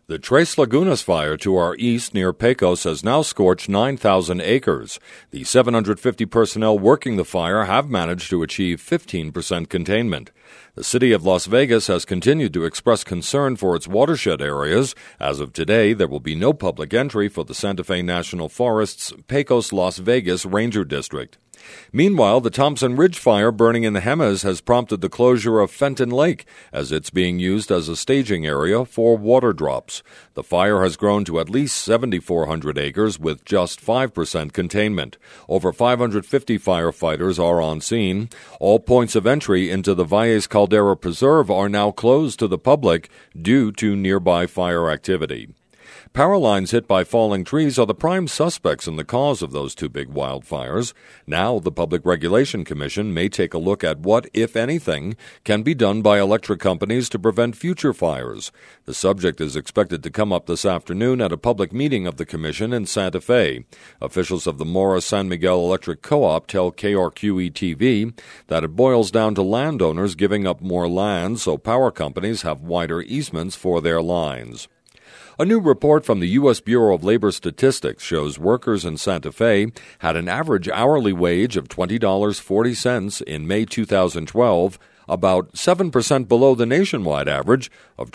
The Tres Lagunas fire to our east near Pecos has now scorched 9,000 acres. The 750 personnel working the fire have managed to achieve 15% containment. The city of Las Vegas has continued to express concern for its watershed areas. As of today, there will be no public entry for the Santa Fe National Forest's Pecos-Las Vegas Ranger District. Meanwhile, the Thompson Ridge fire burning in the Jemez has prompted the closure of Fenton Lake as it's being used as a staging area for water drops. The fire has grown to at least 7,400 acres with just 5% containment. Over 550 firefighters are on scene. All points of entry into the Valles Caldera Preserve are now closed to the public due to nearby fire activity. Power lines hit by falling trees are the prime suspects in the cause of those two big wildfires. Now, the Public Regulation Commission may take a look at what, if anything, can be done by electric companies to prevent future fires. The subject is expected to come up this afternoon at a public meeting of the Commission in Santa Fe. Officials of the Mora San Miguel Electric Co-op tell KRQE-TV that it boils down to landowners giving up more land so power companies have wider easements for their lines. A new report from the U.S. Bureau of Labor Statistics shows workers in Santa Fe had an average hourly wage of $20.40 in May 2012, about 7% below the nationwide average of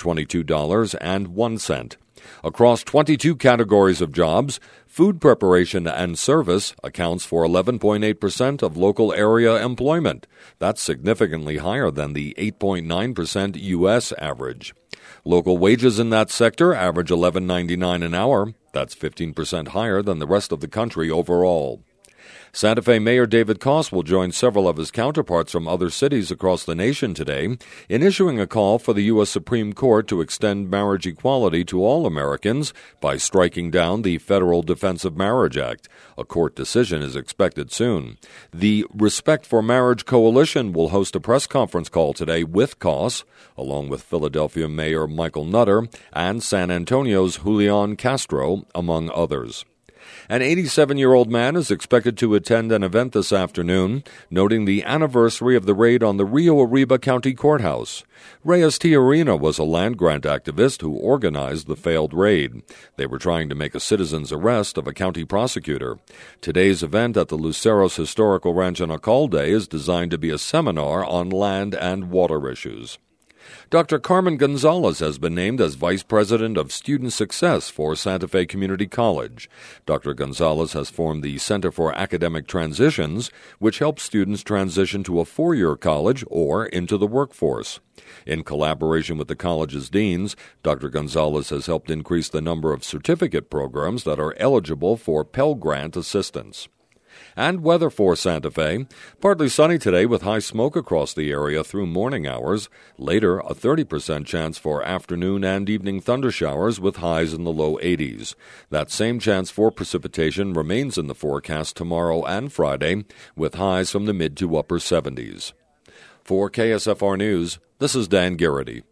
$22.01. Across 22 categories of jobs, food preparation and service accounts for 11.8% of local area employment. That's significantly higher than the 8.9% U.S. average. Local wages in that sector average $11.99 an hour. That's 15% higher than the rest of the country overall. Santa Fe Mayor David Koss will join several of his counterparts from other cities across the nation today in issuing a call for the U.S. Supreme Court to extend marriage equality to all Americans by striking down the Federal Defense of Marriage Act. A court decision is expected soon. The Respect for Marriage Coalition will host a press conference call today with Koss, along with Philadelphia Mayor Michael Nutter and San Antonio's Julian Castro, among others. An 87-year-old man is expected to attend an event this afternoon, noting the anniversary of the raid on the Rio Arriba County Courthouse. Reyes Tijerina was a land-grant activist who organized the failed raid. They were trying to make a citizen's arrest of a county prosecutor. Today's event at the Luceros Historical Ranch in Alcalde is designed to be a seminar on land and water issues. Dr. Carmen Gonzalez has been named as Vice President of Student Success for Santa Fe Community College. Dr. Gonzalez has formed the Center for Academic Transitions, which helps students transition to a four-year college or into the workforce. In collaboration with the college's deans, Dr. Gonzalez has helped increase the number of certificate programs that are eligible for Pell Grant assistance. And weather for Santa Fe. Partly sunny today with high smoke across the area through morning hours. Later, a 30% chance for afternoon and evening thundershowers with highs in the low 80s. That same chance for precipitation remains in the forecast tomorrow and Friday, with highs from the mid to upper 70s. For KSFR News, this is Dan Garrity.